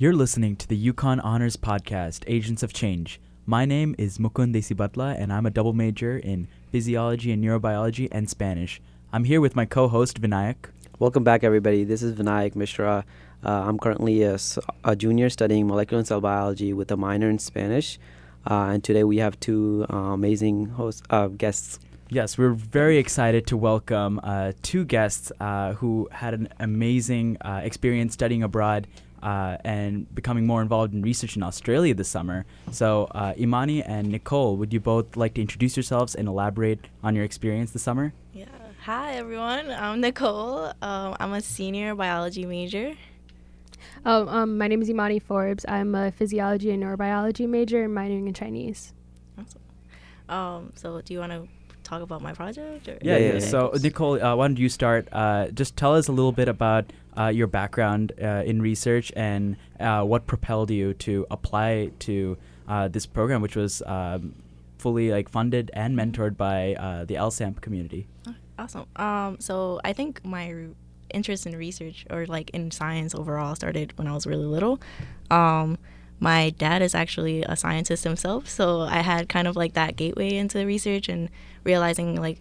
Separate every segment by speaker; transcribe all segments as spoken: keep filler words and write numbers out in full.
Speaker 1: You're listening to the UConn Honors Podcast, Agents of Change. My name is Mukund Desibatla, and I'm a double major in physiology and neurobiology and Spanish. I'm here with my co-host, Vinayak.
Speaker 2: Welcome back, everybody. This is Vinayak Mishra. Uh, I'm currently a, a junior studying molecular and cell biology with a minor in Spanish. Uh, and today we have two uh, amazing hosts, uh, guests.
Speaker 1: Yes, we're very excited to welcome uh, two guests uh, who had an amazing uh, experience studying abroad uh, and becoming more involved in research in Australia this summer. So, uh, Imani and Nicole, would you both like to introduce yourselves and elaborate on your experience this summer?
Speaker 3: Yeah. Hi, everyone. I'm Nicole. Um, I'm a senior biology major.
Speaker 4: Oh, um, my name is Imani Forbes. I'm a physiology and neurobiology major, minoring in Chinese.
Speaker 3: Awesome. Um, so, do you want to talk about my project? Or?
Speaker 1: Yeah, yeah.
Speaker 2: yeah.
Speaker 1: So, Nicole, uh, why don't you start? Uh, just tell us a little bit about uh, your background uh, in research and uh, what propelled you to apply to uh, this program, which was um, fully like funded and mentored by uh, the L S A M P community.
Speaker 3: Oh, awesome. Um, so, I think my r- interest in research or like in science overall started when I was really little. Um, my dad is actually a scientist himself, so I had kind of like that gateway into research and realizing like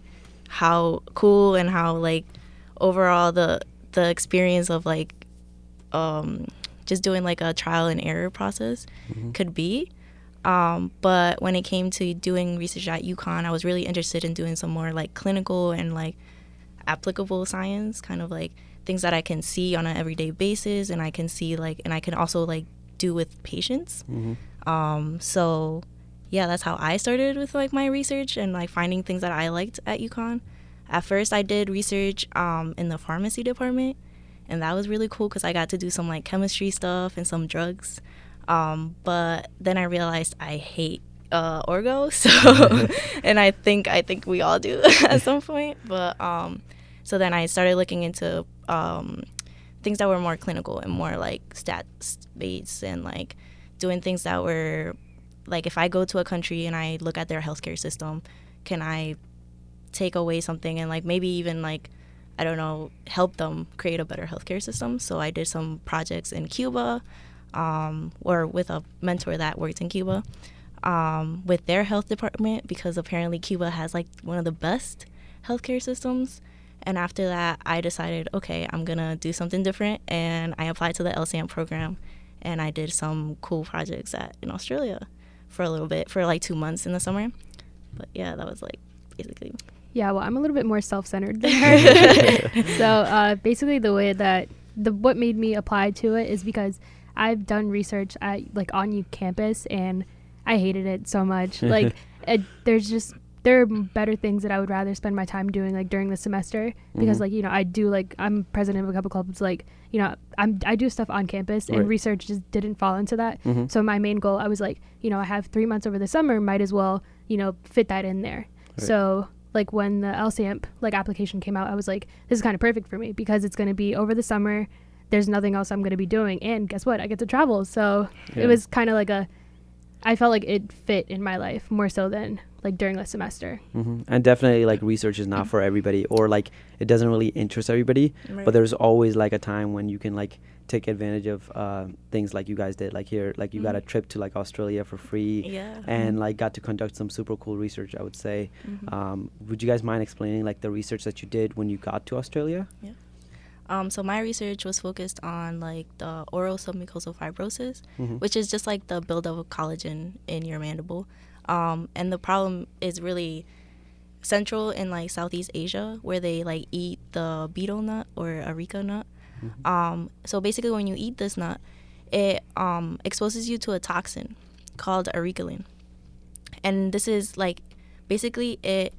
Speaker 3: how cool and how like overall the the experience of like um, just doing like a trial and error process mm-hmm. could be. Um, but when it came to doing research at UConn, I was really interested in doing some more like clinical and like applicable science, kind of like things that I can see on an everyday basis, and I can see like, and I can also like do with patients. Mm-hmm. Um, so yeah, that's how I started with like my research and like finding things that I liked at UConn. At first, I did research um, in the pharmacy department, and that was really cool because I got to do some like chemistry stuff and some drugs. Um, but then I realized I hate uh, orgo, so and I think I think we all do at some point. But um, so then I started looking into um, things that were more clinical and more like stats-based, and like doing things that were like, if I go to a country and I look at their healthcare system, can I take away something and like maybe even like, I don't know, help them create a better healthcare system? So I did some projects in Cuba, um, or with a mentor that worked in Cuba, um, with their health department, because apparently Cuba has like one of the best healthcare systems. And after that, I decided, okay, I'm going to do something different. And I applied to the L S A M program, and I did some cool projects at, in Australia for a little bit, for like two months in the summer. But yeah, that was like basically.
Speaker 4: Yeah, well, I'm a little bit more self-centered than her. So uh, basically the way that, the what made me apply to it is because I've done research at like on U campus, and I hated it so much. Like it, there's just, there are better things that I would rather spend my time doing like during the semester, because mm-hmm. like, you know, I do like, I'm president of a couple clubs, like, you know, I'm, I do stuff on campus, and right. research just didn't fall into that. Mm-hmm. So my main goal, I was like, you know, I have three months over the summer, might as well, you know, fit that in there. Right. So like when the L S A M P like application came out, I was like, this is kind of perfect for me because it's going to be over the summer. There's nothing else I'm going to be doing. And guess what? I get to travel. So yeah. It was kind of like a, I felt like it fit in my life more so than like during the semester.
Speaker 2: Mm-hmm. And definitely like research is not for everybody, or like it doesn't really interest everybody, right. But there's always like a time when you can like take advantage of uh, things like you guys did, like here, like you mm-hmm. got a trip to like Australia for free,
Speaker 3: yeah.
Speaker 2: and like got to conduct some super cool research, I would say. Mm-hmm. Um, would you guys mind explaining like the research that you did when you got to Australia?
Speaker 3: Yeah. Um, so my research was focused on like the oral submucosal fibrosis, mm-hmm. which is just like the buildup of collagen in your mandible. Um, and the problem is really central in like Southeast Asia, where they like eat the betel nut or areca nut. Mm-hmm. Um, so basically when you eat this nut, it um, exposes you to a toxin called areculin. And this is like, basically it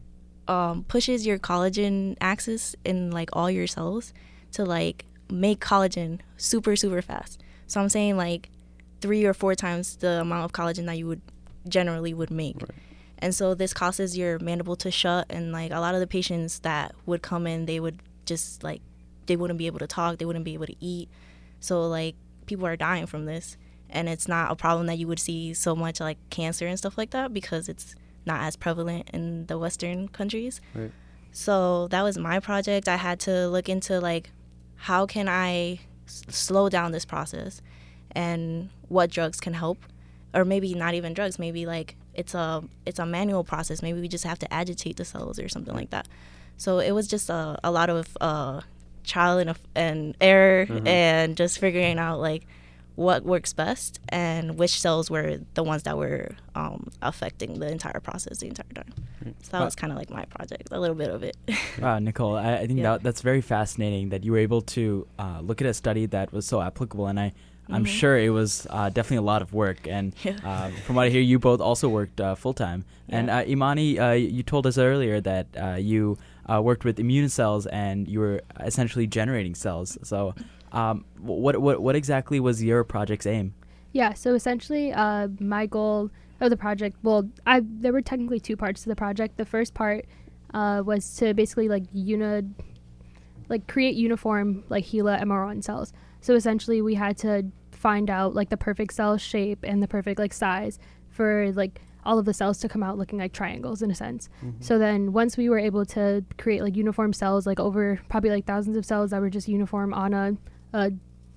Speaker 3: um, pushes your collagen axis in like all your cells to like make collagen super, super fast. So I'm saying like three or four times the amount of collagen that you would generally would make. Right. And so this causes your mandible to shut, and like a lot of the patients that would come in, they would just like, they wouldn't be able to talk, they wouldn't be able to eat. So like people are dying from this, and it's not a problem that you would see so much like cancer and stuff like that, because it's not as prevalent in the Western countries. Right. So that was my project. I had to look into like, how can I s- slow down this process? and what drugs can help, or maybe not even drugs. Maybe like it's a it's a manual process. Maybe we just have to agitate the cells or something like that. So it was just a, a lot of uh, trial and, and error, mm-hmm. and just figuring out like what works best and which cells were the ones that were um, affecting the entire process the entire time. So that was kind of like my project, a little bit of it.
Speaker 1: Wow, Nicole, I, I think
Speaker 3: Yeah.
Speaker 1: that that's very fascinating that you were able to uh, look at a study that was so applicable, and I, I'm
Speaker 3: Mhm.
Speaker 1: sure it was uh, definitely a lot of work. And
Speaker 3: Yeah.
Speaker 1: uh, from what I hear, you both also worked uh, full time. And
Speaker 3: Yeah.
Speaker 1: uh, Imani, uh, you told us earlier that uh, you uh, worked with immune cells and you were essentially generating cells. So, um, what what what exactly was your project's aim?
Speaker 4: Yeah, so essentially, uh, my goal of the project, well, I there were technically two parts to the project. The first part uh, was to basically like uni, like create uniform like HeLa M R one cells. So essentially, we had to find out like the perfect cell shape and the perfect like size for like all of the cells to come out looking like triangles in a sense.
Speaker 2: Mm-hmm.
Speaker 4: So then once we were able to create like uniform cells, like over probably like thousands of cells that were just uniform on a, a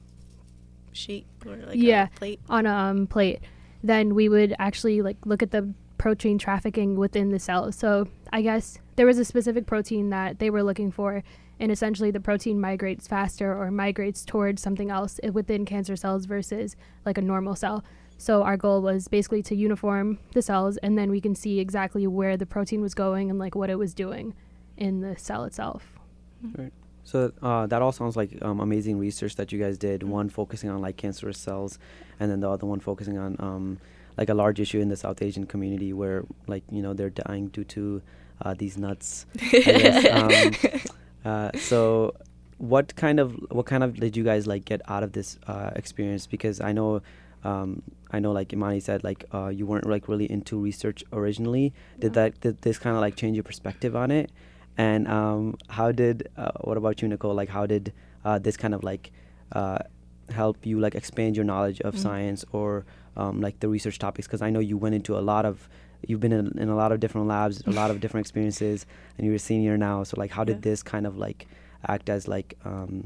Speaker 3: Sheet or like
Speaker 4: Yeah.
Speaker 3: a plate.
Speaker 4: on a um, plate, then we would actually like look at the protein trafficking within the cells. So I guess there was a specific protein that they were looking for, and essentially the protein migrates faster or migrates towards something else i- within cancer cells versus like a normal cell. So our goal was basically to uniform the cells, and then we can see exactly where the protein was going and like what it was doing in the cell itself.
Speaker 2: So uh, that all sounds like um, amazing research that you guys did. One focusing on like cancerous cells, and then the other one focusing on um, like a large issue in the South Asian community where like you know they're dying due to uh, these nuts. I guess. Um, uh, so what kind of what kind of did you guys like get out of this uh, experience? Because I know. Um, I know, like Imani said, like uh, you weren't like really into research originally. Did
Speaker 3: No.
Speaker 2: that did this kind of like change your perspective on it? And um, how did uh, what about you, Nicole? Like, how did uh, this kind of like uh, help you like expand your knowledge of
Speaker 3: Mhm.
Speaker 2: science or um, like the research topics? Because I know you went into a lot of, you've been in, in a lot of different labs, a lot of different experiences, and you're a senior now. So like, how did
Speaker 3: Yeah.
Speaker 2: this kind of like act as like um,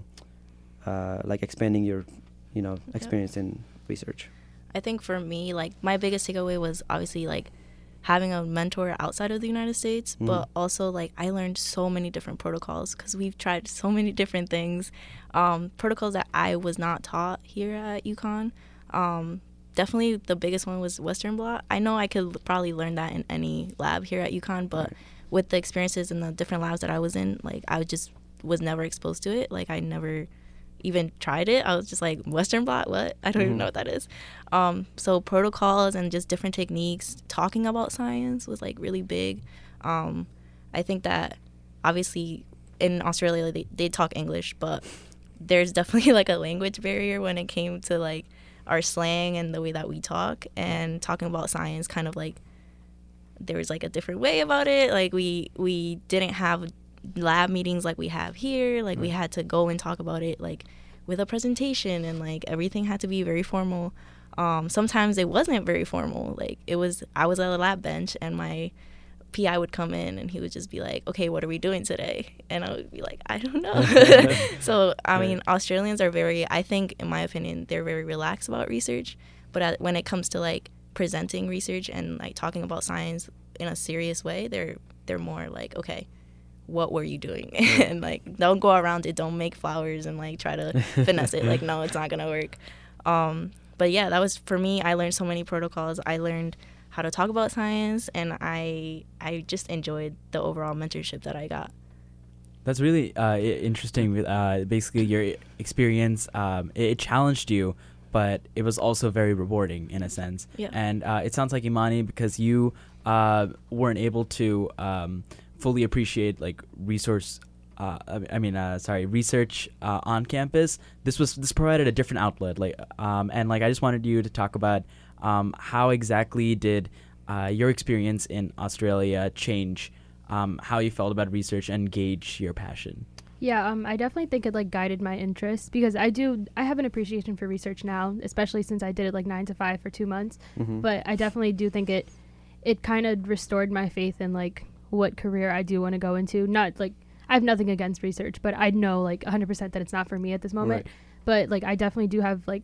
Speaker 2: uh, like expanding your, you know,
Speaker 3: Yeah.
Speaker 2: experience in research?
Speaker 3: I think for me, like my biggest takeaway was obviously like having a mentor outside of the United States,
Speaker 2: Mhm.
Speaker 3: but also like I learned so many different protocols because we've tried so many different things, um, protocols that I was not taught here at UConn. Um, definitely the biggest one was Western blot. I know I could l- probably learn that in any lab here at UConn, but
Speaker 2: Right.
Speaker 3: with the experiences in the different labs that I was in, like I just was never exposed to it. Like I never even tried it. I was just like, Western blot, what? I don't even
Speaker 2: Mhm.
Speaker 3: know what that is. Um, so protocols and just different techniques, talking about science was like really big. Um, I think that obviously in Australia they, they talk English, but there's definitely like a language barrier when it came to like our slang and the way that we talk, and talking about science kind of like there was like a different way about it. Like we we didn't have lab meetings like we have here. Like we
Speaker 2: Right.
Speaker 3: had to go and talk about it like with a presentation, and like everything had to be very formal. Um, sometimes it wasn't very formal. Like it was, I was at a lab bench and my P I would come in and he would just be like, okay, what are we doing today? And I would be like, I don't know. So, I mean, Australians are very, I think, in my opinion, they're very relaxed about research. But at, when it comes to like presenting research and like talking about science in a serious way, they're they're more like, okay, what were you doing? And like, don't go around it. Don't make flowers and like try to finesse it. Like, no, it's not gonna work. Um, but yeah, that was for me. I learned so many protocols. I learned how to talk about science, and I I just enjoyed the overall mentorship that I got.
Speaker 1: That's really uh, i- interesting. With uh, basically your experience, um, it, it challenged you, but it was also very rewarding in a sense.
Speaker 3: Yeah.
Speaker 1: And uh, it sounds like Imani, because you uh, weren't able to um, fully appreciate like resource. Uh, I I mean, uh, sorry, research uh, on campus. This was this provided a different outlet. Like, um, and like I just wanted you to talk about um, how exactly did uh, your experience in Australia change um, how you felt about research and gauge your passion.
Speaker 4: Yeah, um, I definitely think it like guided my interest, because I do I have an appreciation for research now, especially since I did it like nine to five for two months.
Speaker 2: Mhm.
Speaker 4: But I definitely do think it it kind of restored my faith in like what career I do want to go into. Not like I have nothing against research, but I know like one hundred percent that it's not for me at this moment.
Speaker 2: Right.
Speaker 4: But like I definitely do have like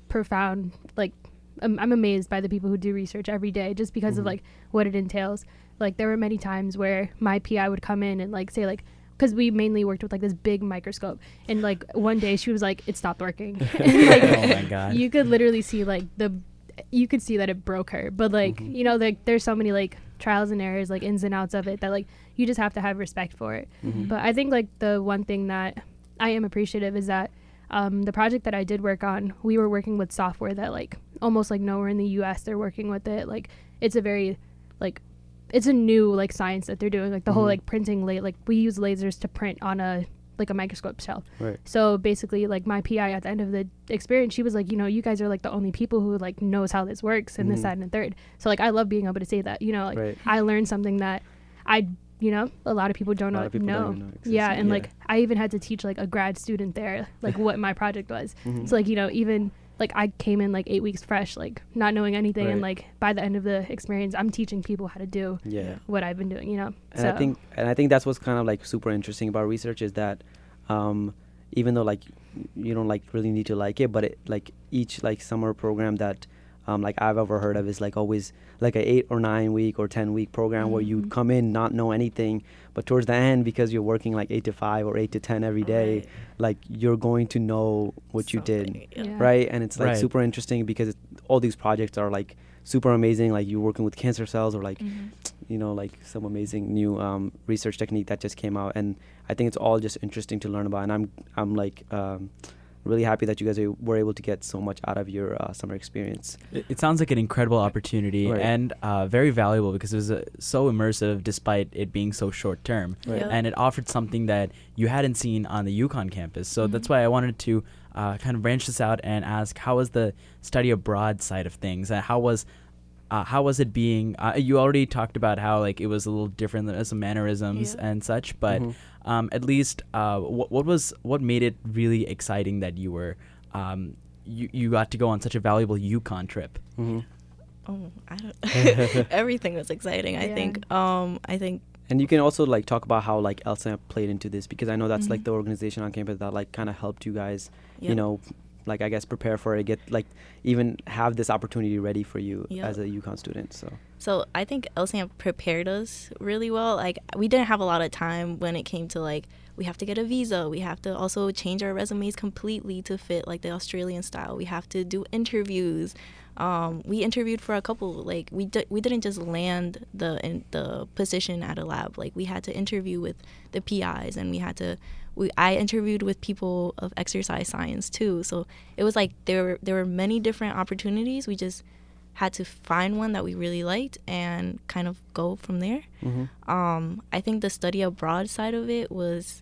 Speaker 4: profound, like, I'm, I'm amazed by the people who do research every day just because
Speaker 2: Mm-hmm.
Speaker 4: of like what it entails. Like there were many times where my P I would come in and like say like, because we mainly worked with like this big microscope, and like one day she was like, it stopped working. And, like,
Speaker 1: Oh my God.
Speaker 4: you could literally see like the, you could see that it broke her. But like,
Speaker 2: Mhm.
Speaker 4: you know, like there's so many like trials and errors, like ins and outs of it that like you just have to have respect for it.
Speaker 2: Mhm.
Speaker 4: But I think like the one thing that I am appreciative is that um, the project that I did work on, we were working with software that like almost like nowhere in the U S they're working with it. Like it's a very like it's a new like science that they're doing. Like the whole
Speaker 2: Mhm.
Speaker 4: like printing la- like we use lasers to print on a like a microscope shell.
Speaker 2: Right.
Speaker 4: So basically like my P I at the end of the experience, she was like, you know, you guys are like the only people who like knows how this works and this,
Speaker 2: Mhm.
Speaker 4: that, and the third. So like I love being able to say that, you know, like
Speaker 2: Right.
Speaker 4: I learned something that I, you know, a lot of people don't
Speaker 2: A lot
Speaker 4: know.
Speaker 2: of people don't
Speaker 4: know.
Speaker 2: even know exists.
Speaker 4: Yeah, and
Speaker 2: Yeah.
Speaker 4: like I even had to teach like a grad student there like what my project was.
Speaker 2: Mhm.
Speaker 4: So like, you know, even like I came in like eight weeks fresh, like not knowing anything, and
Speaker 2: Right.
Speaker 4: like by the end of the experience, I'm teaching people how to do
Speaker 2: Yeah.
Speaker 4: what I've been doing, you know.
Speaker 2: And
Speaker 4: so
Speaker 2: I think and I think that's what's kind of like super interesting about research is that um, even though like you don't like really need to like it, but it like each like summer program that um, like I've ever heard of is like always like a eight or nine week or ten week program where you
Speaker 3: Mhm.
Speaker 2: come in not know anything, but towards the end because you're working like eight to five or eight to ten every day,
Speaker 3: Right.
Speaker 2: like you're going to know what you did.
Speaker 3: Something, yeah.
Speaker 4: Yeah.
Speaker 2: Right, and it's like
Speaker 1: Right.
Speaker 2: super interesting because it, all these projects are like super amazing, like you're working with cancer cells or like
Speaker 3: Mhm.
Speaker 2: you know like some amazing new um, research technique that just came out, and I think it's all just interesting to learn about, and i'm i'm like um, really happy that you guys are, were able to get so much out of your uh, summer experience.
Speaker 1: It, it sounds like an incredible opportunity
Speaker 2: Right.
Speaker 1: and uh, very valuable because it was uh, so immersive despite it being so short term.
Speaker 2: Right.
Speaker 3: Yeah.
Speaker 1: And it offered something that you hadn't seen on the UConn campus. So
Speaker 3: Mhm.
Speaker 1: that's why I wanted to uh, kind of branch this out and ask, how was the study abroad side of things? And how was uh, how was it being? Uh, you already talked about how like it was a little different than some mannerisms
Speaker 3: Yeah.
Speaker 1: and such, but
Speaker 2: Mhm.
Speaker 1: um, at least uh, what, what was what made it really exciting that you were um, you you got to go on such a valuable UConn trip?
Speaker 2: Mhm.
Speaker 3: Oh, I don't. Everything was exciting. I
Speaker 4: Yeah.
Speaker 3: think. Um, I think.
Speaker 2: And you can also like talk about how like L S A M P played into this, because I know that's like
Speaker 3: Mhm.
Speaker 2: the organization on campus that like kind of helped you guys, you
Speaker 3: Yep.
Speaker 2: know, like I guess prepare for it, get like even have this opportunity ready for you
Speaker 3: Yep.
Speaker 2: as a UConn student. So
Speaker 3: So I think L S A M P prepared us really well. Like we didn't have a lot of time when it came to like we have to get a visa. We have to also change our resumes completely to fit like the Australian style. We have to do interviews. Um, we interviewed for a couple. Like we di- we didn't just land the in the position at a lab. Like we had to interview with the P Is, and we had to. We I interviewed with people of exercise science too. So it was like there were there were many different opportunities. We just had to find one that we really liked and kind of go from there.
Speaker 2: mhm.
Speaker 3: Um, I think the study abroad side of it was,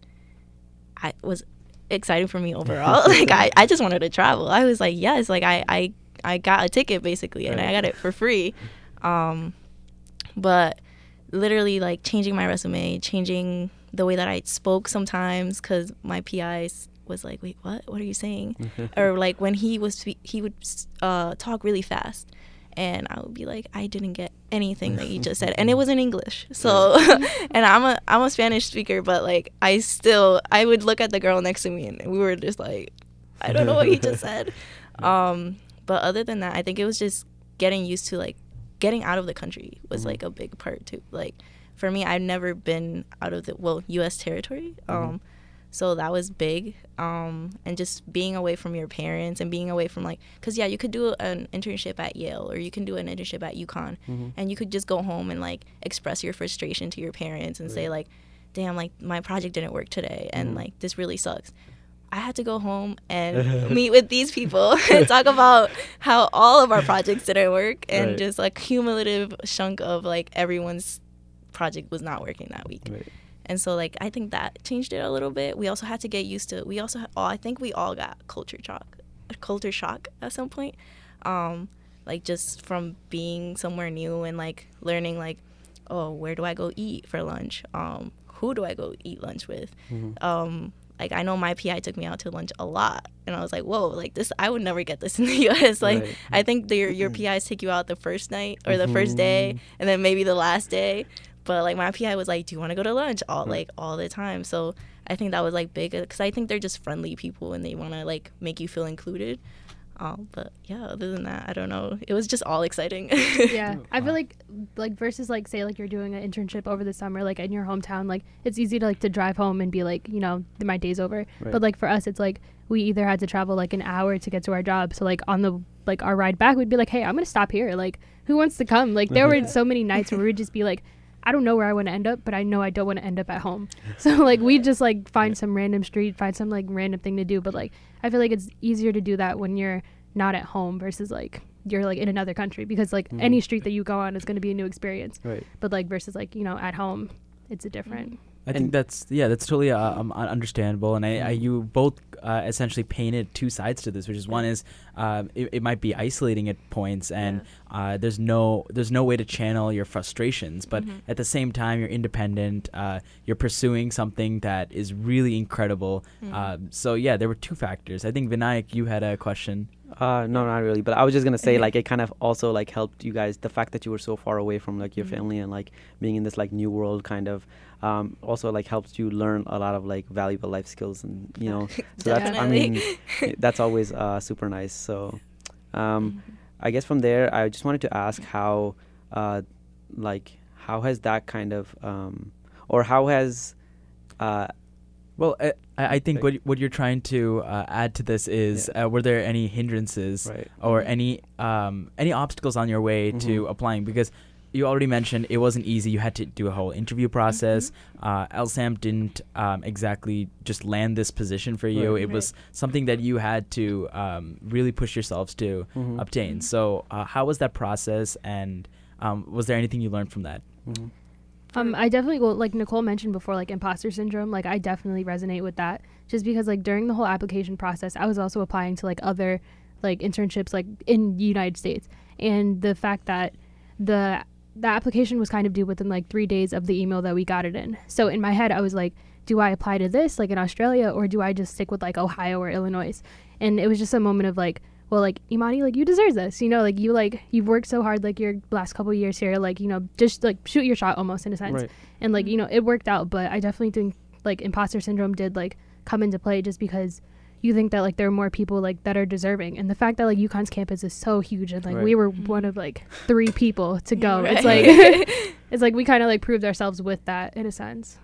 Speaker 3: I was exciting for me overall. like I, I just wanted to travel. I was like, yes, like I, I, I got a ticket basically, and I
Speaker 2: Right.
Speaker 3: got it for free. Um, but literally like changing my resume, changing the way that I spoke sometimes, because my P I was like, wait, what? What are you saying? Or like when he was spe- he would uh, talk really fast, and I would be like, I didn't get anything that you just said, and it was in English. So, and I'm a I'm a Spanish speaker, but like I still I would look at the girl next to me, and we were just like, I don't know what he just said. Um, but other than that, I think it was just getting used to like getting out of the country was
Speaker 2: Mhm.
Speaker 3: like a big part too. Like for me, I've never been out of the well U S territory. Um, so that was big. Um, and just being away from your parents and being away from like, cause yeah, you could do an internship at Yale or you can do an internship at UConn,
Speaker 2: Mhm.
Speaker 3: and you could just go home and like express your frustration to your parents and say
Speaker 2: Right.
Speaker 3: like, damn, like my project didn't work today, and
Speaker 2: Mhm.
Speaker 3: like this really sucks. I had to go home and meet with these people and talk about how all of our projects didn't work, and
Speaker 2: Right.
Speaker 3: just a cumulative chunk of like everyone's project was not working that week.
Speaker 2: Right.
Speaker 3: And so like I think that changed it a little bit. We also had to get used to. We also, oh, I think we all got culture shock, culture shock at some point, um, like just from being somewhere new and like learning like, oh, where do I go eat for lunch? Um, who do I go eat lunch with?
Speaker 2: Mhm.
Speaker 3: Um, like I know my P I took me out to lunch a lot, and I was like, whoa, like this, I would never get this in the U S. Like
Speaker 2: Right.
Speaker 3: I think your your P Is take you out the first night or the first day,
Speaker 2: Mhm.
Speaker 3: and then maybe the last day. But like my P I was like, do you want to go to lunch all
Speaker 2: Right.
Speaker 3: like all the time? So I think that was like big, because I think they're just friendly people and they want to like make you feel included. Um, but yeah, other than that, I don't know. It was just all exciting.
Speaker 4: Yeah, I feel like like versus like say like you're doing an internship over the summer like in your hometown, like it's easy to like to drive home and be like, you know, my day's over.
Speaker 2: Right.
Speaker 4: But like for us, it's like we either had to travel like an hour to get to our job. So like on the like our ride back, we'd be like, hey, I'm gonna stop here. Like, who wants to come? Like there were so many nights where we'd just be like, I don't know where I want to end up, but I know I don't want to end up at home. So like we just like find some random street, find some like random thing to do. But like I feel like it's easier to do that when you're not at home versus like you're like in another country, because like
Speaker 2: Mhm.
Speaker 4: any street that you go on is going to be a new experience.
Speaker 2: Right.
Speaker 4: But like versus like, you know, at home, it's a different.
Speaker 1: I think
Speaker 2: And-
Speaker 1: that's yeah, that's totally uh, um, un- understandable, and I, I you both uh, essentially painted two sides to this, which is one is um, it, it might be isolating at points, and uh, there's no there's no way to channel your frustrations, but
Speaker 3: Mhm.
Speaker 1: at the same time you're independent, uh, you're pursuing something that is really incredible.
Speaker 3: Mhm.
Speaker 1: Um, so yeah, there were two factors. I think Vinayak, you had a question.
Speaker 2: Uh, no, not really. But I was just gonna say, like, it kind of also like helped you guys. The fact that you were so far away from like your
Speaker 3: Mhm.
Speaker 2: family and like being in this like new world, kind of, um, also like helps you learn a lot of like valuable life skills, and you know, so that's I mean,
Speaker 3: Definitely.
Speaker 2: that's always uh super nice. So, um,
Speaker 3: Mhm.
Speaker 2: I guess from there, I just wanted to ask how, uh, like, how has that kind of, um, or how has, uh,
Speaker 1: Well, I, I I think
Speaker 2: Like-
Speaker 1: what what you're trying to uh, add to this is uh, were there any hindrances
Speaker 2: right,
Speaker 1: or any um, any obstacles on your way to
Speaker 2: Mhm.
Speaker 1: applying? Because you already mentioned it wasn't easy. You had to do a whole interview process. Uh, LSAM didn't um, exactly just land this position for you.
Speaker 2: Right.
Speaker 1: It was something that you had to um, really push yourselves to
Speaker 2: Mhm.
Speaker 1: obtain. So uh, how was that process, and um, was there anything you learned from that?
Speaker 2: Mhm.
Speaker 4: Um, I definitely go like Nicole mentioned before, like imposter syndrome. Like I definitely resonate with that, just because like during the whole application process, I was also applying to like other like internships like in the United States, and the fact that the the application was kind of due within like three days of the email that we got it in. So in my head, I was like, do I apply to this like in Australia, or do I just stick with like Ohio or Illinois? And it was just a moment of like, well, like Imani, like you deserve this, you know, like you like you've worked so hard like your last couple of years here, like, you know, just like shoot your shot almost in a sense.
Speaker 2: Right.
Speaker 4: And like, you know, it worked out, but I definitely think like imposter syndrome did like come into play, just because you think that like there are more people like that are deserving, and the fact that like UConn's campus is so huge, and like
Speaker 2: Right.
Speaker 4: we were
Speaker 3: Mhm.
Speaker 4: one of like three people to go.
Speaker 3: Right.
Speaker 4: It's like it's like we kind of like proved ourselves with that in a sense.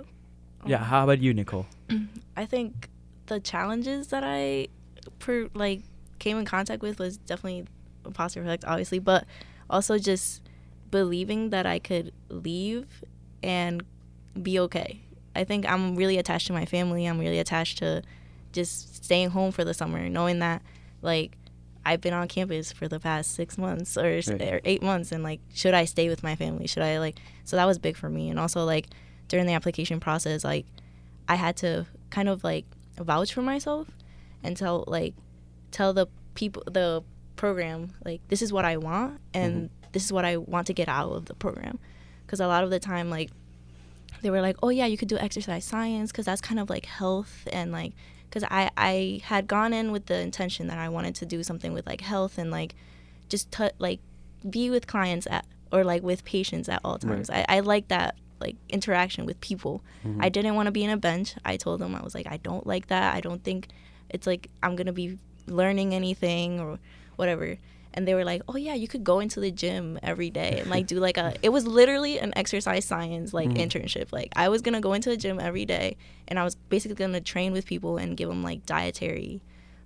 Speaker 1: Yeah. How about you, Nicole?
Speaker 3: I think the challenges that I per, like came in contact with was definitely imposter effect, obviously, but also just believing that I could leave and be okay. I think I'm really attached to my family. I'm really attached to just staying home for the summer, knowing that like I've been on campus for the past six months or, s
Speaker 2: Right.
Speaker 3: or eight months, and like, should I stay with my family? Should I like? So that was big for me, and also like during the application process, like I had to kind of like vouch for myself and tell like tell the people the program like this is what I want, and this is what I want to get out of the program, because a lot of the time like they were like, oh yeah, you could do exercise science because that's kind of like health, and like because I I had gone in with the intention that I wanted to do something with like health and like just t- like be with clients at or like with patients at all times.
Speaker 2: Right.
Speaker 3: I, I like that like interaction with people.
Speaker 2: Mhm.
Speaker 3: I didn't want to be in a bench. I told them I was like, I don't like that. I don't think it's like I'm gonna be learning anything or whatever. And they were like, oh yeah, you could go into the gym every day and like do like a it was literally an exercise science like
Speaker 2: Mhm.
Speaker 3: internship. Like I was gonna go into the gym every day, and I was basically gonna train with people and give them like dietary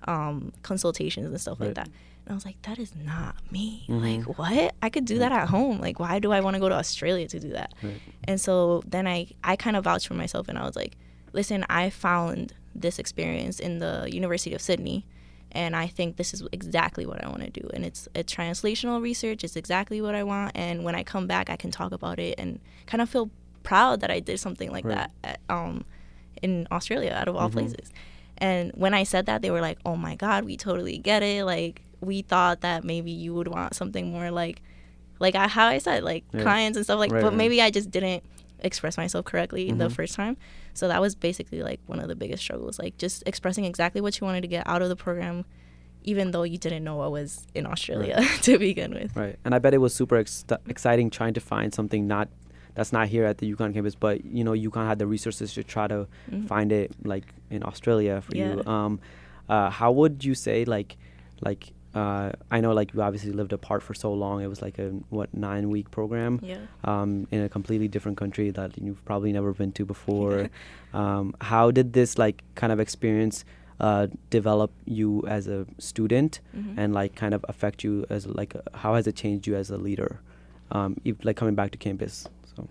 Speaker 3: um consultations and stuff
Speaker 2: Right.
Speaker 3: like that. And I was like, that is not me.
Speaker 2: Mhm.
Speaker 3: Like what? I could do that at home. Like why do I want to go to Australia to do that?
Speaker 2: Right.
Speaker 3: And so then I, I kind of vouched for myself, and I was like, listen, I found this experience in the University of Sydney, and I think this is exactly what I want to do. And it's a translational research. It's exactly what I want. And when I come back, I can talk about it and kind of feel proud that I did something like
Speaker 2: Right.
Speaker 3: that at, um, in Australia, out of all
Speaker 2: Mhm.
Speaker 3: places. And when I said that, they were like, oh my God, we totally get it. Like, we thought that maybe you would want something more like, like I, how I said, like
Speaker 2: Yeah.
Speaker 3: clients and stuff like,
Speaker 2: Right,
Speaker 3: but
Speaker 2: right.
Speaker 3: maybe I just didn't express myself correctly the
Speaker 2: Mhm.
Speaker 3: first time. So that was basically like one of the biggest struggles, like just expressing exactly what you wanted to get out of the program, even though you didn't know I was in Australia to begin with.
Speaker 2: Right. And I bet it was super ex- exciting trying to find something not that's not here at the UConn campus, but you know, UConn had the resources to try to
Speaker 3: Mhm.
Speaker 2: find it like in Australia for you.
Speaker 3: Yeah.
Speaker 2: Um, uh, how would you say like like uh, I know like you obviously lived apart for so long. It was like a what nine week program
Speaker 3: Yeah.
Speaker 2: um, in a completely different country that you've probably never been to before. um, how did this like kind of experience uh, develop you as a student
Speaker 3: Mhm.
Speaker 2: and like kind of affect you as like a, how has it changed you as a leader? Um, if, like coming back to campus. So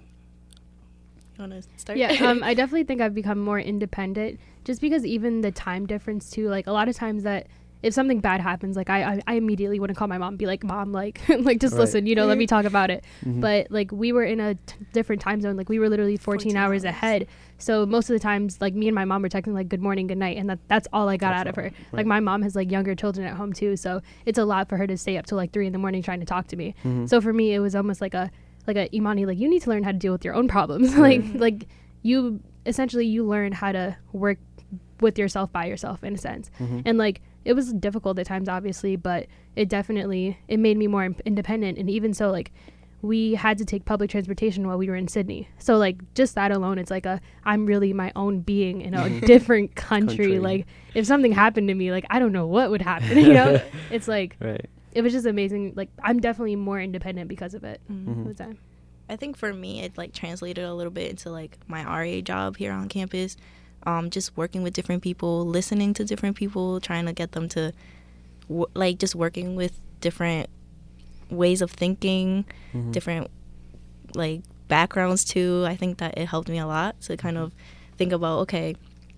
Speaker 3: You want to start?
Speaker 4: Yeah, um, I definitely think I've become more independent just because even the time difference too. Like a lot of times that if something bad happens, like I, I, I immediately want to call my mom and be like, Mom, like, like just
Speaker 2: Right.
Speaker 4: listen, you know, let me talk about it.
Speaker 2: Mhm.
Speaker 4: But like we were in a t- different time zone. Like we were literally fourteen,
Speaker 3: fourteen
Speaker 4: hours,
Speaker 3: hours.
Speaker 4: ahead. So most of the times, like me and my mom were texting like good morning, good night, and that that's all I got
Speaker 2: That's
Speaker 4: out of
Speaker 2: all,
Speaker 4: her.
Speaker 2: right.
Speaker 4: Like my mom has like younger children at home too, so it's a lot for her to stay up till like three in the morning trying to talk to me.
Speaker 2: Mhm.
Speaker 4: So for me, it was almost like a like a Imani, like you need to learn how to deal with your own problems. like
Speaker 3: Right.
Speaker 4: like you essentially you learn how to work with yourself by yourself in a sense.
Speaker 2: Mhm.
Speaker 4: And like it was difficult at times obviously, but it definitely it made me more imp- independent. And even so, like we had to take public transportation while we were in Sydney, so like just that alone, it's like a I'm really my own being in a different country.
Speaker 2: Country.
Speaker 4: Like if something happened to me, like I don't know what would happen, you know. It's like
Speaker 2: Right.
Speaker 4: it was just amazing. Like I'm definitely more independent because of it.
Speaker 3: Mhm.
Speaker 2: Mhm.
Speaker 4: All the time.
Speaker 3: I think for me, it like translated a little bit into like my R A job here on campus. Um, just working with different people, listening to different people, trying to get them to, w- like, just working with different ways of thinking,
Speaker 2: Mhm.
Speaker 3: different like backgrounds too. I think that it helped me a lot to kind of think about, okay,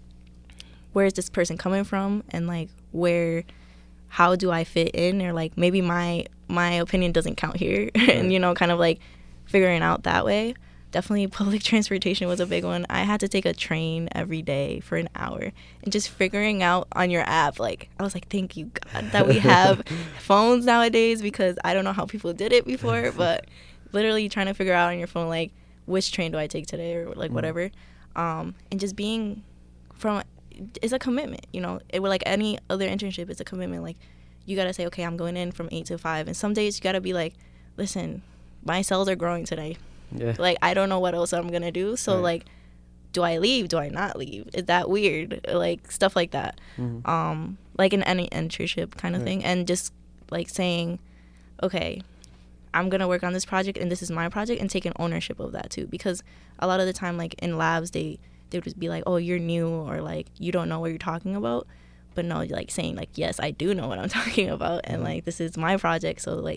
Speaker 3: where is this person coming from, and like where, how do I fit in, or like maybe my my opinion doesn't count here, and you know, kind of like figuring out that way. Definitely public transportation was a big one. I had to take a train every day for an hour, and just figuring out on your app, like I was like, thank you God that we have phones nowadays, because I don't know how people did it before, but literally trying to figure out on your phone like which train do I take today, or like
Speaker 2: Mm.
Speaker 3: whatever. Um, and just being from, it's a commitment, you know. It would like any other internship, it's a commitment. Like you gotta say, okay, I'm going in from eight to five, and some days you gotta be like, listen, my cells are growing today.
Speaker 2: Yeah.
Speaker 3: Like I don't know what else I'm gonna do, so
Speaker 2: Right.
Speaker 3: like, do I leave? Do I not leave? Is that weird? Like stuff like that.
Speaker 2: Mhm.
Speaker 3: Um, like in any internship kind of
Speaker 2: Right.
Speaker 3: thing, and just like saying, okay, I'm gonna work on this project, and this is my project, and taking ownership of that too. Because a lot of the time, like in labs, they they would just be like, oh, you're new, or like you don't know what you're talking about. But no, like saying like, yes, I do know what I'm talking about, and
Speaker 2: Mhm.
Speaker 3: like this is my project, so like,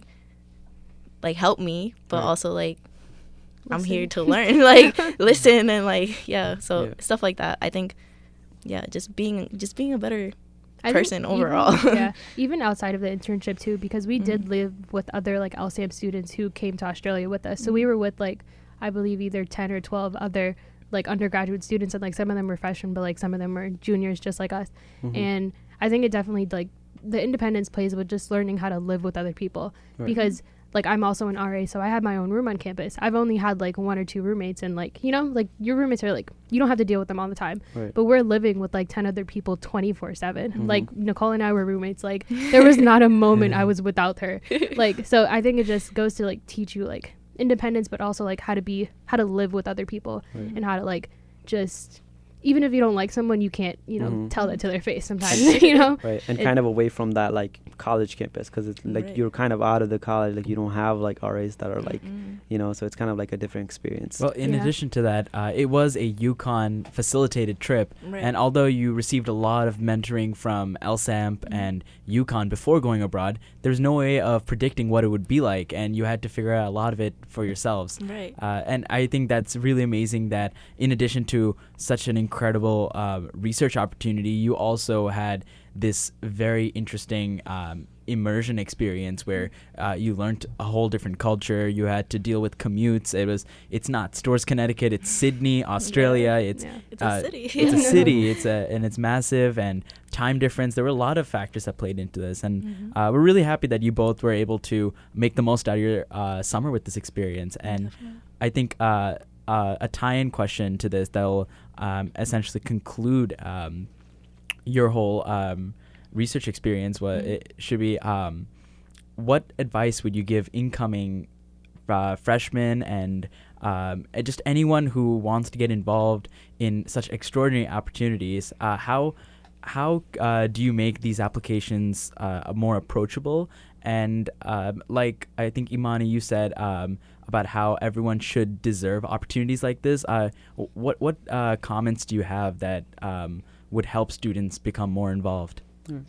Speaker 3: like help me, but
Speaker 2: Right.
Speaker 3: also like, I'm
Speaker 4: Listen.
Speaker 3: here to learn, like listen, and like yeah, so
Speaker 2: Yeah.
Speaker 3: stuff like that. I think, yeah, just being just being a better
Speaker 4: I think
Speaker 3: person
Speaker 4: even-
Speaker 3: overall.
Speaker 4: yeah, even outside of the internship too, because we did
Speaker 3: Mhm.
Speaker 4: live with other like L S A M students who came to Australia with us. So we were with like I believe either ten or twelve other like undergraduate students, and like some of them were freshmen, but like some of them were juniors just like us.
Speaker 2: Mhm.
Speaker 4: And I think it definitely like the independence plays with just learning how to live with other people.
Speaker 2: Right.
Speaker 4: Because like I'm also an R A, so I have my own room on campus. I've only had like one or two roommates, and like you know, like your roommates are like you don't have to deal with them all the time.
Speaker 2: Right.
Speaker 4: But we're living with like ten other people twenty-four seven.
Speaker 2: Mhm.
Speaker 4: Like Nicole and I were roommates. Like there was not a moment I was without her. Like so I think it just goes to like teach you like independence, but also like how to be how to live with other people
Speaker 2: Right.
Speaker 4: and how to like just even if you don't like someone, you can't, you know,
Speaker 2: Mhm.
Speaker 4: tell that to their face sometimes, you know?
Speaker 2: Right, and
Speaker 4: It-
Speaker 2: kind of away from that like college campus, because it's like
Speaker 3: Right.
Speaker 2: you're kind of out of the college, like you don't have like R As that are like
Speaker 3: Mm-mm.
Speaker 2: you know, so it's kind of like a different experience.
Speaker 1: Well, in
Speaker 4: Yeah.
Speaker 1: addition to that, uh, it was a UConn facilitated trip,
Speaker 3: Right.
Speaker 1: and although you received a lot of mentoring from L S A M P
Speaker 3: Mhm.
Speaker 1: and UConn before going abroad, there's no way of predicting what it would be like, and you had to figure out a lot of it for yourselves.
Speaker 3: Right.
Speaker 1: Uh, and I think that's really amazing that in addition to such an incredible uh, research opportunity, you also had this very interesting um, immersion experience where uh, you learned a whole different culture. You had to deal with commutes. It was it's not Stores, Connecticut. It's Sydney, Australia. It's
Speaker 4: Yeah.
Speaker 3: It's a
Speaker 1: uh,
Speaker 3: city.
Speaker 1: It's a city. It's a and it's massive, and time difference. There were a lot of factors that played into this, and
Speaker 3: Mhm.
Speaker 1: uh, we're really happy that you both were able to make the most out of your uh, summer with this experience. And
Speaker 3: Definitely.
Speaker 1: I think uh, uh, a tie-in question to this that will um, essentially conclude um, your whole um, research experience was
Speaker 3: Mhm.
Speaker 1: it should be um, what advice would you give incoming uh, freshmen and um, uh, just anyone who wants to get involved in such extraordinary opportunities? Uh, how how uh, do you make these applications uh, more approachable? And um, like I think Imani, you said um, about how everyone should deserve opportunities like this. Uh, what what uh, comments do you have that um, would help students become more involved?
Speaker 2: Mm.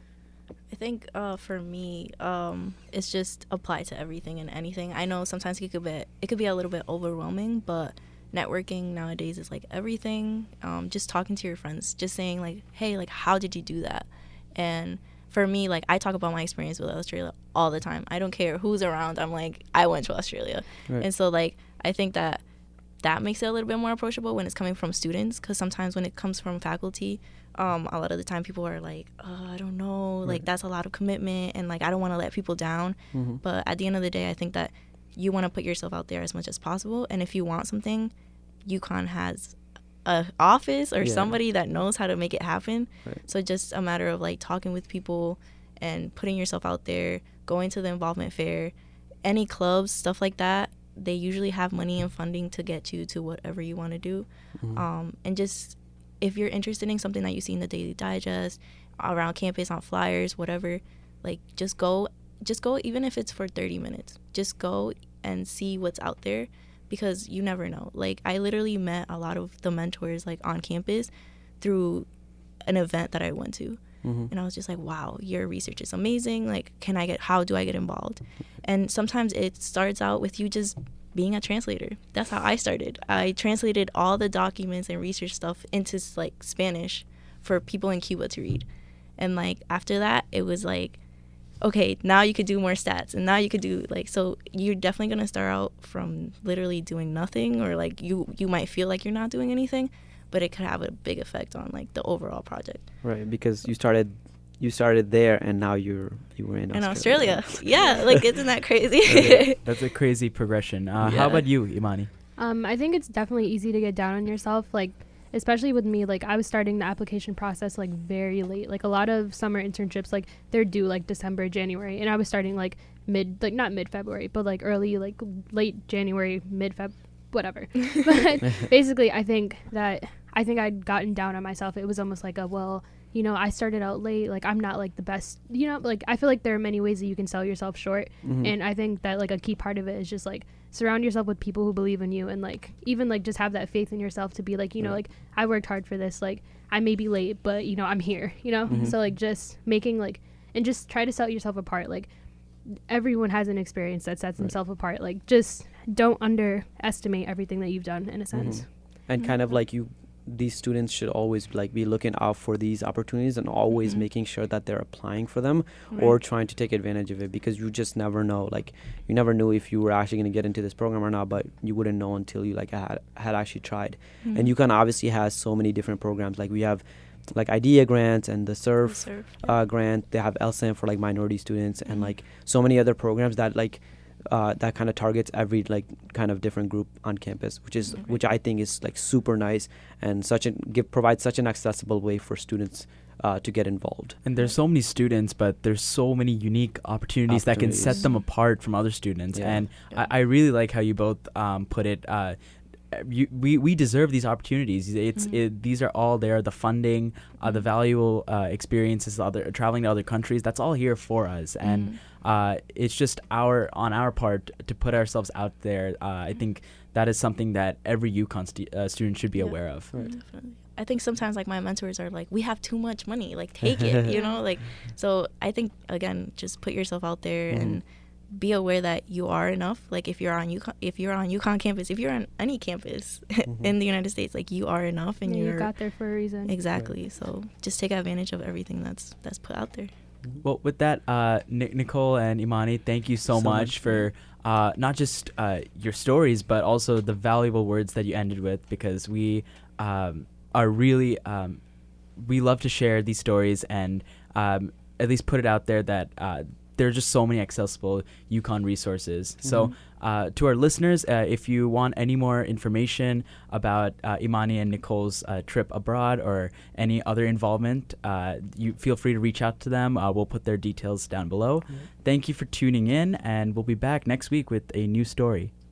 Speaker 3: I think uh, for me, um, it's just apply to everything and anything. I know sometimes it could be it could be a little bit overwhelming, but networking nowadays is like everything. Um, just talking to your friends, just saying like, hey, like how did you do that? And for me, like I talk about my experience with Australia all the time. I don't care who's around. I'm like, I went to Australia,
Speaker 2: Right.
Speaker 3: and so like I think that that makes it a little bit more approachable when it's coming from students, because sometimes when it comes from faculty, um, a lot of the time people are like, oh, I don't know, like
Speaker 2: Right.
Speaker 3: that's a lot of commitment, and like I don't want to let people down.
Speaker 2: Mm-hmm.
Speaker 3: But at the end of the day, I think that you want to put yourself out there as much as possible, and if you want something, UConn has a office or
Speaker 2: Yeah.
Speaker 3: somebody that knows how to make it happen.
Speaker 2: Right.
Speaker 3: So just a matter of like talking with people and putting yourself out there, going to the involvement fair, any clubs, stuff like that. They usually have money and funding to get you to whatever you want to do.
Speaker 2: Mhm.
Speaker 3: Um, and just if you're interested in something that you see in the Daily Digest, around campus, on flyers, whatever, like just go, just go even if it's for thirty minutes. Just go and see what's out there, because you never know. Like I literally met a lot of the mentors like on campus through an event that I went to.
Speaker 2: Mhm.
Speaker 3: And I was just like, wow, your research is amazing. Like, can I get, how do I get involved? And sometimes it starts out with you just being a translator. That's how I started. I translated all the documents and research stuff into like Spanish for people in Cuba to read. And like after that, it was like, okay, now you could do more stats, and now you could do like, so you're definitely going to start out from literally doing nothing, or like you, you might feel like you're not doing anything, but it could have a big effect on like the overall project.
Speaker 2: Right, because you started you started there and now you're you were in
Speaker 3: In
Speaker 2: Australia.
Speaker 3: Australia. Yeah, like isn't that crazy?
Speaker 1: That's, a, that's a crazy progression. Uh,
Speaker 3: Yeah.
Speaker 1: How about you, Imani?
Speaker 4: Um, I think it's definitely easy to get down on yourself, like especially with me. Like I was starting the application process like very late. Like a lot of summer internships, like they're due like December, January, and I was starting like mid, like not mid February, but like early, like late January, mid Feb, whatever. But basically, I think that I think I'd gotten down on myself. It was almost like a, well, you know, I started out late. Like I'm not like the best, you know, like I feel like there are many ways that you can sell yourself short.
Speaker 2: Mhm.
Speaker 4: And I think that like a key part of it is just like surround yourself with people who believe in you, and like even like just have that faith in yourself to be like, you know,
Speaker 2: Yeah.
Speaker 4: like I worked hard for this. Like I may be late, but you know, I'm here, you know?
Speaker 2: Mhm.
Speaker 4: So like just making like, and just try to set yourself apart. Like everyone has an experience that sets
Speaker 2: Right.
Speaker 4: themselves apart. Like just don't underestimate everything that you've done in a sense.
Speaker 2: Mhm. And kind of like you, these students should always like be looking out for these opportunities and always
Speaker 3: Mhm.
Speaker 2: making sure that they're applying for them or trying to take advantage of it, because you just never know. Like you never knew if you were actually going to get into this program or not, but you wouldn't know until you like had had actually tried.
Speaker 3: Mhm.
Speaker 2: And UConn obviously has so many different programs. Like we have like IDEA grants and the SURF
Speaker 3: Surf,
Speaker 2: uh, grant. They have L S A M for like minority students, and
Speaker 3: Mhm.
Speaker 2: like so many other programs that like uh, that kind of targets every like kind of different group on campus, which is
Speaker 3: Mhm.
Speaker 2: which I think is like super nice and such a give provides such an accessible way for students uh, to get involved.
Speaker 1: And there's so many students, but there's so many unique opportunities, that can set
Speaker 2: Opportunities.
Speaker 1: them apart from other students.
Speaker 2: Yeah.
Speaker 1: And
Speaker 3: Yeah.
Speaker 1: I, I really like how you both um, put it. Uh, you, we, we deserve these opportunities. It's
Speaker 3: Mhm.
Speaker 1: it, these are all there. The funding, uh, the
Speaker 3: Mhm.
Speaker 1: valuable uh, experiences, other traveling to other countries. That's all here for us. And
Speaker 3: Mhm.
Speaker 1: uh, it's just our on our part to put ourselves out there. Uh, I think that is something that every UConn stu- uh, student should be
Speaker 3: Yeah.
Speaker 1: aware of.
Speaker 2: Right.
Speaker 3: Definitely. I think sometimes like my mentors are like, we have too much money, like take it, you know, like, so I think again, just put yourself out there
Speaker 2: Mhm.
Speaker 3: and be aware that you are enough. Like if you're on UConn, if you're on UConn campus, if you're on any campus
Speaker 2: Mhm.
Speaker 3: in the United States, like you are enough, and
Speaker 4: Yeah,
Speaker 3: you're
Speaker 4: you got there for a reason.
Speaker 3: exactly. So just take advantage of everything that's that's put out there.
Speaker 1: Well, with that, uh, Nic- Nicole and Imani, thank you so,
Speaker 2: So
Speaker 1: much
Speaker 2: much.
Speaker 1: for uh, not just uh, your stories, but also the valuable words that you ended with, because we um, are really, um, we love to share these stories and um, at least put it out there that uh, there are just so many accessible UConn resources. So
Speaker 2: Mhm.
Speaker 1: uh, to our listeners, uh, if you want any more information about uh, Imani and Nicole's uh, trip abroad or any other involvement, uh, you feel free to reach out to them. Uh, we'll put their details down below. Thank you for tuning in, and we'll be back next week with a new story.